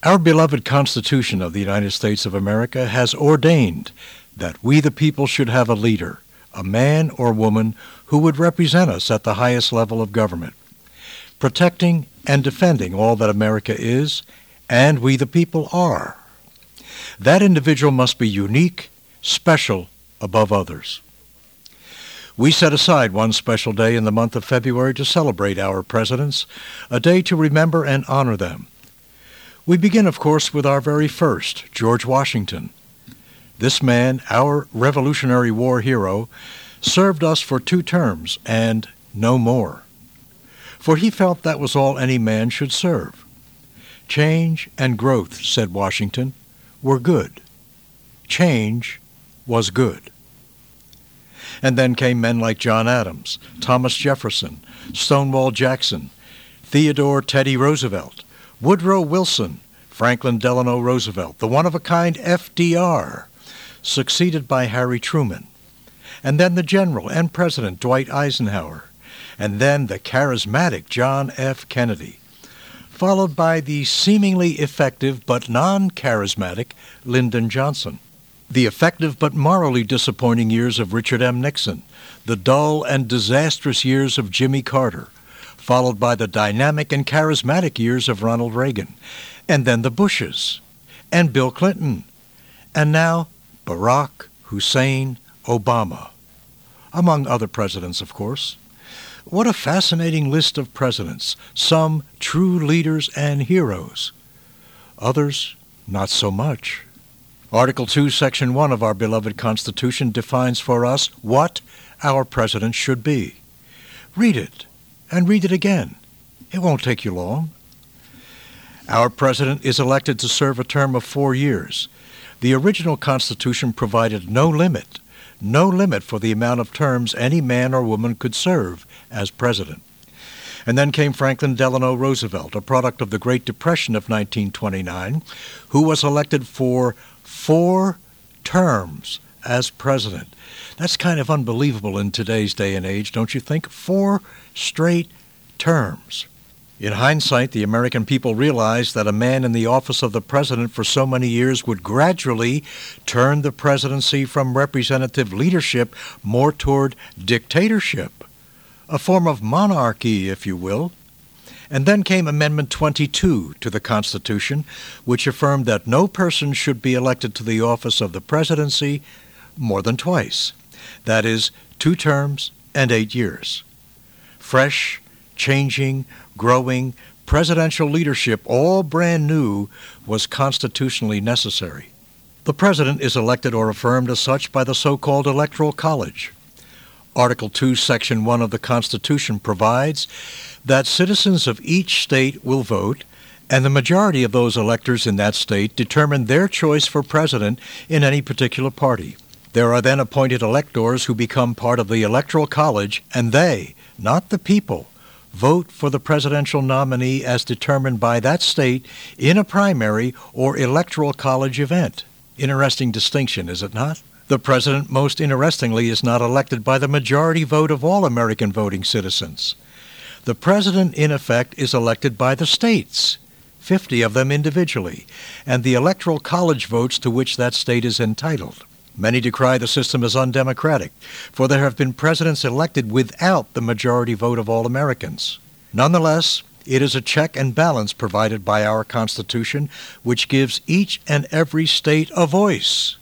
Our beloved Constitution of the United States of America has ordained that we the people should have a leader, a man or woman who would represent us at the highest level of government, protecting and defending all that America is and we the people are. That individual must be unique, special, above others. We set aside one special day in the month of February to celebrate our presidents, a day to remember and honor them. We begin, of course, with our very first, George Washington. This man, our Revolutionary War hero, served us for 2 terms and no more. For he felt that was all any man should serve. Change and growth, said Washington, were good. Change was good. And then came men like John Adams, Thomas Jefferson, Stonewall Jackson, Theodore Teddy Roosevelt, Woodrow Wilson, Franklin Delano Roosevelt, the one-of-a-kind FDR, succeeded by Harry Truman, and then the General and President Dwight Eisenhower, and then the charismatic John F. Kennedy, followed by the seemingly effective but non-charismatic Lyndon Johnson, the effective but morally disappointing years of Richard M. Nixon, the dull and disastrous years of Jimmy Carter, followed by the dynamic and charismatic years of Ronald Reagan, and then the Bushes, and Bill Clinton, and now Barack Hussein Obama, among other presidents, of course. What a fascinating list of presidents, some true leaders and heroes, others not so much. Article 2, Section 1 of our beloved Constitution defines for us what our president should be. Read it, and read it again. It won't take you long. Our president is elected to serve a term of 4 years. The original Constitution provided no limit for the amount of terms any man or woman could serve as president. And then came Franklin Delano Roosevelt, a product of the Great Depression of 1929, who was elected for 4 terms as president. That's kind of unbelievable in today's day and age, don't you think? 4 straight terms. In hindsight, the American people realized that a man in the office of the president for so many years would gradually turn the presidency from representative leadership more toward dictatorship, a form of monarchy, if you will. And then came Amendment 22 to the Constitution, which affirmed that no person should be elected to the office of the presidency more than twice. That is, 2 terms and 8 years. Fresh, changing, growing, presidential leadership, all brand new, was constitutionally necessary. The president is elected or affirmed as such by the so-called Electoral College. Article 2, Section 1 of the Constitution provides that citizens of each state will vote, and the majority of those electors in that state determine their choice for president in any particular party. There are then appointed electors who become part of the Electoral College, and they, not the people, vote for the presidential nominee as determined by that state in a primary or Electoral College event. Interesting distinction, is it not? The president, most interestingly, is not elected by the majority vote of all American voting citizens. The president, in effect, is elected by the states, 50 of them individually, and the Electoral College votes to which that state is entitled. Many decry the system as undemocratic, for there have been presidents elected without the majority vote of all Americans. Nonetheless, it is a check and balance provided by our Constitution, which gives each and every state a voice.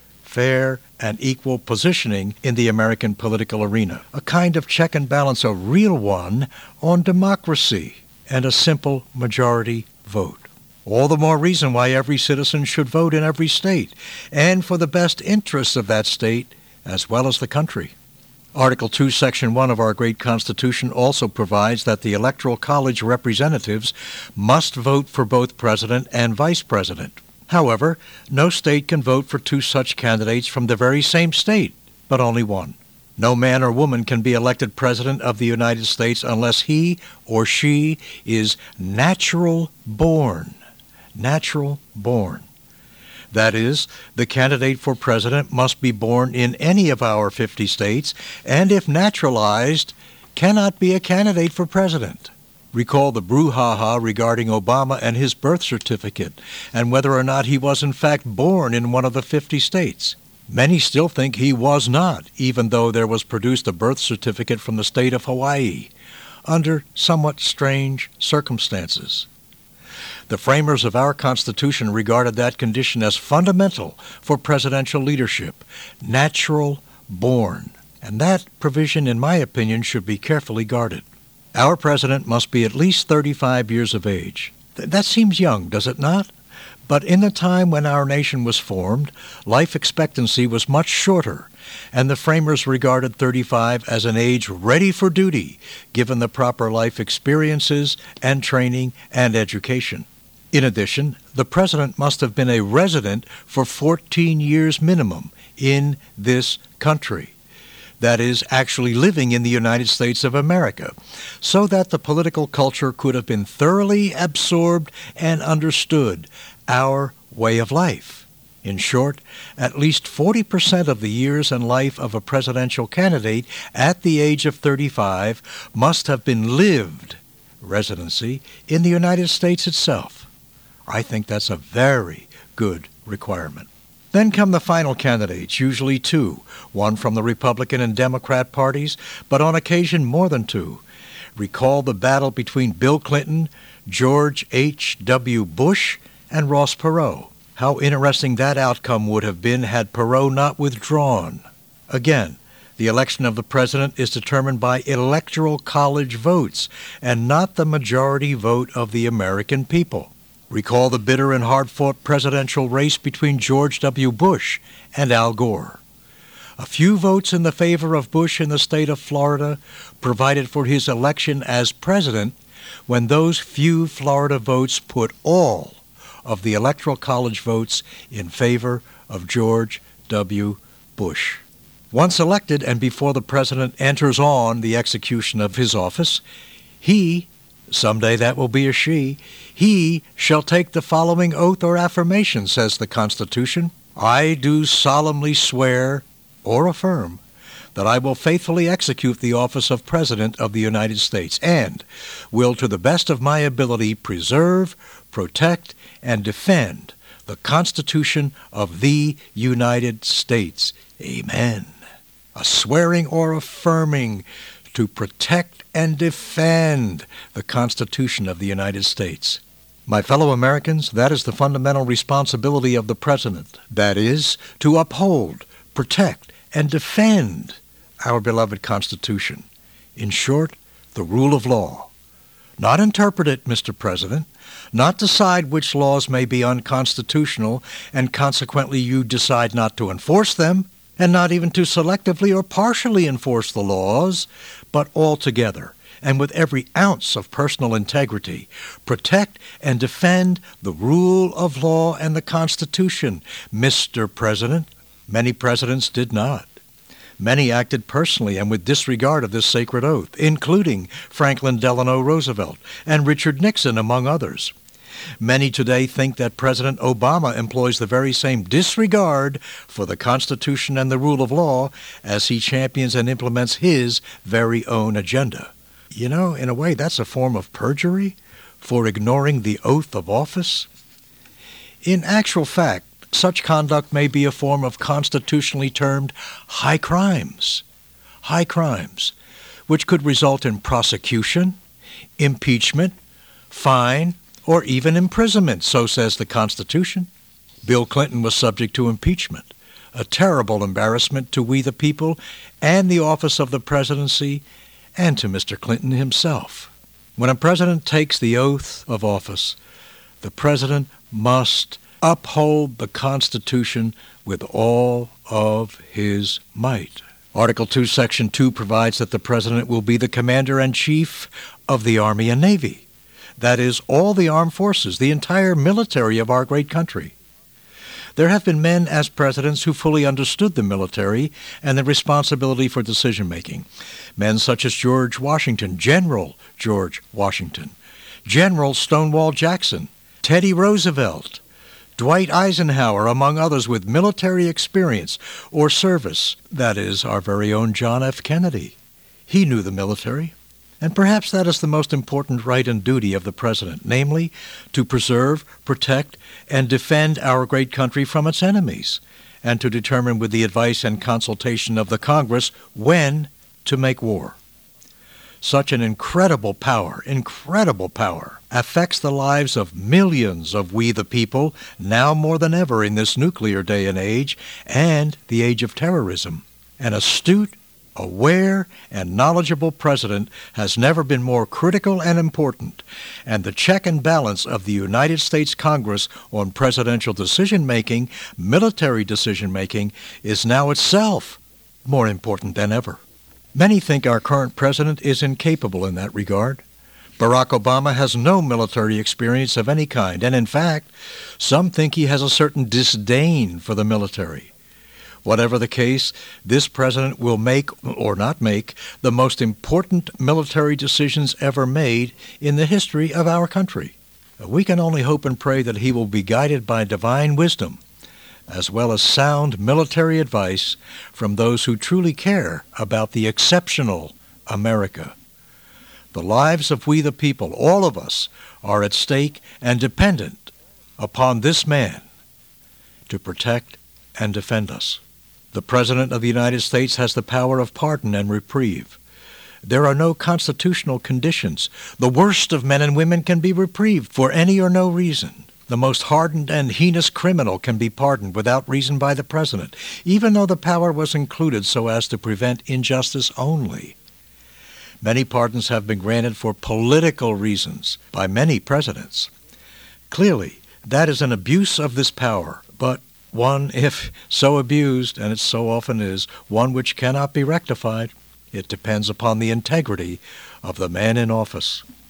Fair and equal positioning in the American political arena, a kind of check and balance, a real one, on democracy and a simple majority vote. All the more reason why every citizen should vote in every state, and for the best interests of that state as well as the country. Article 2, Section 1 of our great Constitution also provides that the Electoral College representatives must vote for both president and vice president. However, no state can vote for 2 such candidates from the very same state, but only one. No man or woman can be elected President of the United States unless he or she is natural born. Natural born. That is, the candidate for president must be born in any of our 50 states, and if naturalized, cannot be a candidate for president. Recall the brouhaha regarding Obama and his birth certificate, and whether or not he was in fact born in one of the 50 states. Many still think he was not, even though there was produced a birth certificate from the state of Hawaii, under somewhat strange circumstances. The framers of our Constitution regarded that condition as fundamental for presidential leadership, natural born, and that provision, in my opinion, should be carefully guarded. Our president must be at least 35 years of age. That seems young, does it not? But in the time when our nation was formed, life expectancy was much shorter, and the framers regarded 35 as an age ready for duty, given the proper life experiences and training and education. In addition, the president must have been a resident for 14 years minimum in this country. That is, actually living in the United States of America, so that the political culture could have been thoroughly absorbed and understood our way of life. In short, at least 40% of the years and life of a presidential candidate at the age of 35 must have been lived residency in the United States itself. I think that's a very good requirement. Then come the final candidates, usually two, one from the Republican and Democrat parties, but on occasion more than two. Recall the battle between Bill Clinton, George H.W. Bush, and Ross Perot. How interesting that outcome would have been had Perot not withdrawn. Again, the election of the president is determined by electoral college votes and not the majority vote of the American people. Recall the bitter and hard-fought presidential race between George W. Bush and Al Gore. A few votes in the favor of Bush in the state of Florida provided for his election as president when those few Florida votes put all of the Electoral College votes in favor of George W. Bush. Once elected and before the president enters on the execution of his office, he, someday that will be a she, he shall take the following oath or affirmation, says the Constitution. I do solemnly swear or affirm that I will faithfully execute the office of President of the United States and will to the best of my ability preserve, protect, and defend the Constitution of the United States. Amen. A swearing or affirming to protect and defend the Constitution of the United States. My fellow Americans, that is the fundamental responsibility of the President. That is, to uphold, protect, and defend our beloved Constitution. In short, the rule of law. Not interpret it, Mr. President. Not decide which laws may be unconstitutional, and consequently you decide not to enforce them, and not even to selectively or partially enforce the laws, but altogether, and with every ounce of personal integrity, protect and defend the rule of law and the Constitution, Mr. President. Many presidents did not. Many acted personally and with disregard of this sacred oath, including Franklin Delano Roosevelt and Richard Nixon, among others. Many today think that President Obama employs the very same disregard for the Constitution and the rule of law as he champions and implements his very own agenda. You know, in a way, that's a form of perjury for ignoring the oath of office. In actual fact, such conduct may be a form of constitutionally termed high crimes, which could result in prosecution, impeachment, fine, or even imprisonment, so says the Constitution. Bill Clinton was subject to impeachment, a terrible embarrassment to we the people and the office of the presidency and to Mr. Clinton himself. When a president takes the oath of office, the president must uphold the Constitution with all of his might. Article 2, Section 2 provides that the president will be the commander-in-chief of the Army and Navy. That is, all the armed forces, the entire military of our great country. There have been men as presidents who fully understood the military and the responsibility for decision-making. Men such as George Washington, General George Washington, General Stonewall Jackson, Teddy Roosevelt, Dwight Eisenhower, among others with military experience or service. That is, our very own John F. Kennedy. He knew the military. And perhaps that is the most important right and duty of the President, namely, to preserve, protect, and defend our great country from its enemies, and to determine with the advice and consultation of the Congress when to make war. Such an incredible power, affects the lives of millions of we the people, now more than ever in this nuclear day and age, and the age of terrorism. An astute, aware, and knowledgeable president has never been more critical and important, and the check and balance of the United States Congress on presidential decision-making, military decision-making, is now itself more important than ever. Many think our current president is incapable in that regard. Barack Obama has no military experience of any kind, and in fact, some think he has a certain disdain for the military. Whatever the case, this president will make, or not make, the most important military decisions ever made in the history of our country. We can only hope and pray that he will be guided by divine wisdom, as well as sound military advice from those who truly care about the exceptional America. The lives of we the people, all of us, are at stake and dependent upon this man to protect and defend us. The President of the United States has the power of pardon and reprieve. There are no constitutional conditions. The worst of men and women can be reprieved for any or no reason. The most hardened and heinous criminal can be pardoned without reason by the President, even though the power was included so as to prevent injustice only. Many pardons have been granted for political reasons by many presidents. Clearly, that is an abuse of this power, but one, if so abused, and it so often is, one which cannot be rectified. It depends upon the integrity of the man in office.